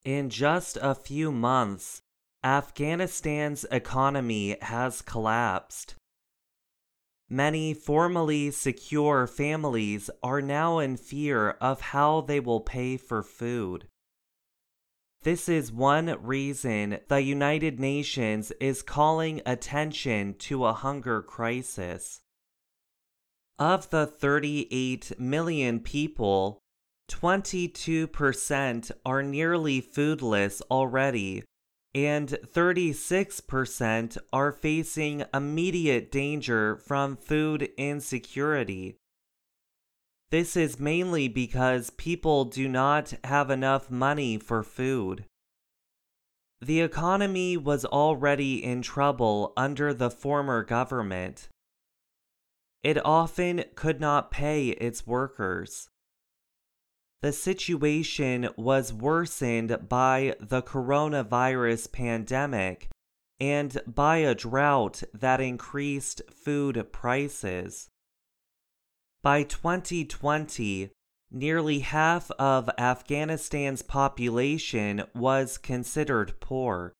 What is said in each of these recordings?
In just a few months, Afghanistan's economy has collapsed. Many formerly secure families are now in fear of how they will pay for food. This is one reason the United Nations is calling attention to a hunger crisis. Of the 38 million people, 22% are nearly foodless already, and 36% are facing immediate danger from food insecurity. This is mainly because people do not have enough money for food. The economy was already in trouble under the former government. It often could not pay its workers. The situation was worsened by the coronavirus pandemic and by a drought that increased food prices. By 2020, nearly half of Afghanistan's population was considered poor.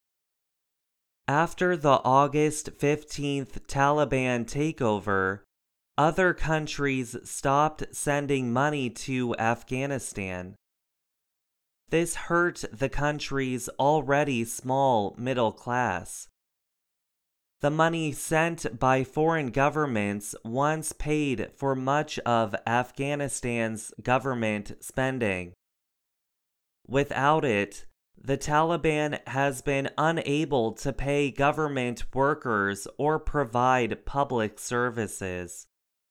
After the August 15th Taliban takeover, other countries stopped sending money to Afghanistan. This hurt the country's already small middle class. The money sent by foreign governments once paid for much of Afghanistan's government spending. Without it, the Taliban has been unable to pay government workers or provide public services.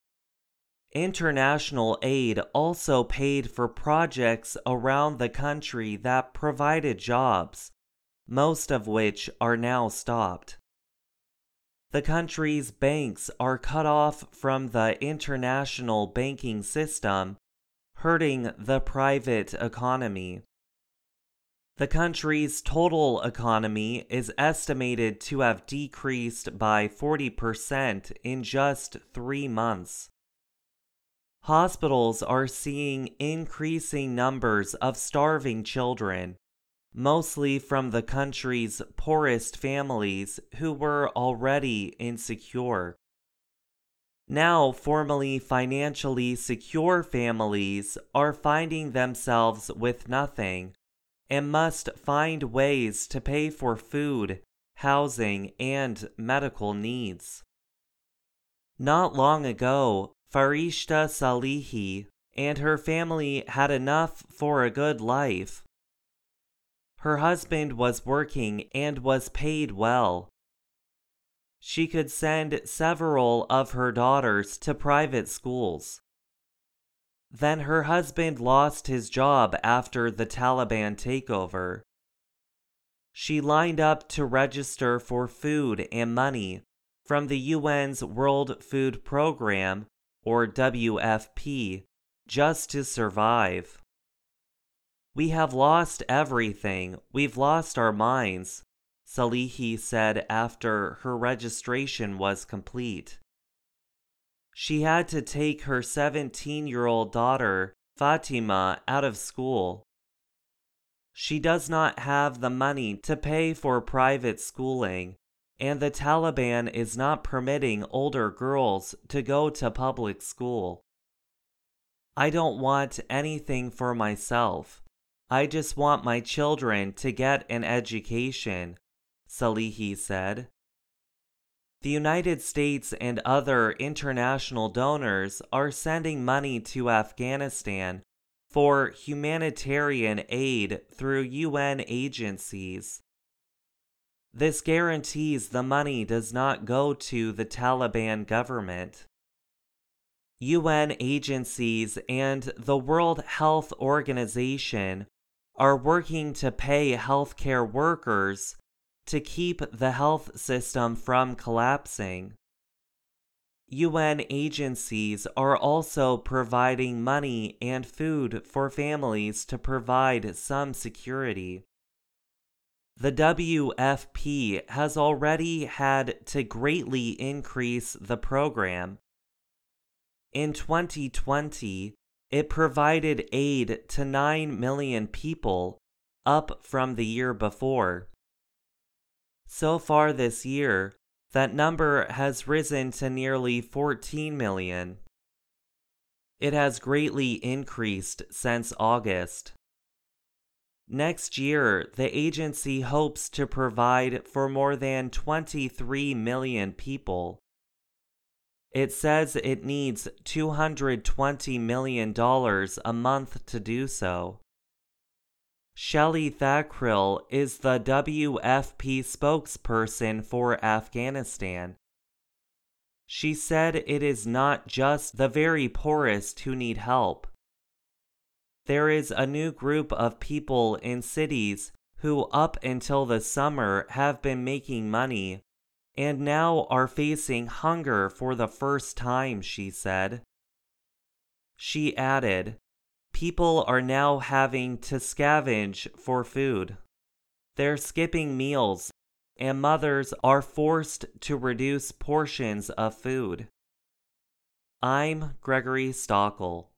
International aid also paid for projects around the country that provided jobs, most of which are now stopped. The country's banks are cut off from the international banking system, hurting the private economy. The country's total economy is estimated to have decreased by 40% in just 3 months. Hospitals are seeing increasing numbers of starving children, mostly from the country's poorest families who were already insecure. Now, formerly financially secure families are finding themselves with nothing and must find ways to pay for food, housing, and medical needs. Not long ago, Farishta Salihi and her family had enough for a good life. Her husband was working and was paid well. She could send several of her daughters to private schools. Then her husband lost his job after the Taliban takeover. She lined up to register for food and money from the UN's World Food Program, or WFP, just to survive. "We have lost everything. We've lost our minds," Salihi said after her registration was complete. She had to take her 17-year-old daughter, Fatima, out of school. She does not have the money to pay for private schooling, and the Taliban is not permitting older girls to go to public school. "I don't want anything for myself. I just want my children to get an education," Salihi said. The United States and other international donors are sending money to Afghanistan for humanitarian aid through UN agencies. This guarantees the money does not go to the Taliban government. UN agencies and the World Health Organization are working to pay healthcare workers to keep the health system from collapsing. UN agencies are also providing money and food for families to provide some security. The WFP has already had to greatly increase the program. In 2020, it provided aid to 9 million people, up from the year before. So far this year, that number has risen to nearly 14 million. It has greatly increased since August. Next year, the agency hopes to provide for more than 23 million people. It says it needs $220 million a month to do so. Shelley Thakral is the WFP spokesperson for Afghanistan. She said it is not just the very poorest who need help. There is a new group of people in cities who up until the summer have been making money and now are facing hunger for the first time, she said. She added, people are now having to scavenge for food. They're skipping meals, and mothers are forced to reduce portions of food. I'm Gregory Stockel.